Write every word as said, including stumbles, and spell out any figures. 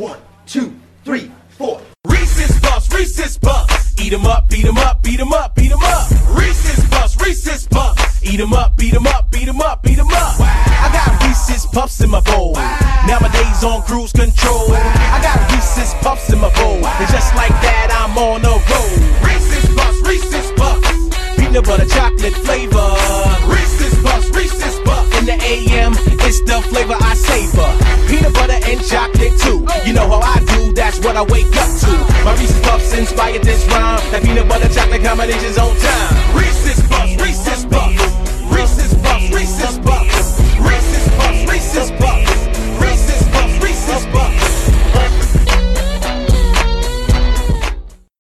One, two, three, four. Reese's Puffs, Reese's Puffs. Eat 'em up, beat 'em up, beat 'em up, beat 'em up. Reese's Puffs, Reese's Puffs. Eat 'em up, beat 'em up, beat 'em up, beat 'em up. Wow. I got Reese's Puffs in my bowl. Wow. Nowadays on cruise control. Wow. I got Reese's Puffs in my bowl. Wow. And just like that, I'm on the road. Reese's Puffs, Reese's Puffs. Peanut butter chocolate flavor. Reese's Puffs, Reese's Puffs. In the A M, it's the flavor I savor. Peanut butter and chocolate too. You know how I do, that's what I wake up to. My Reese's Puffs inspired this rhyme. That peanut butter chocolate combination's on time.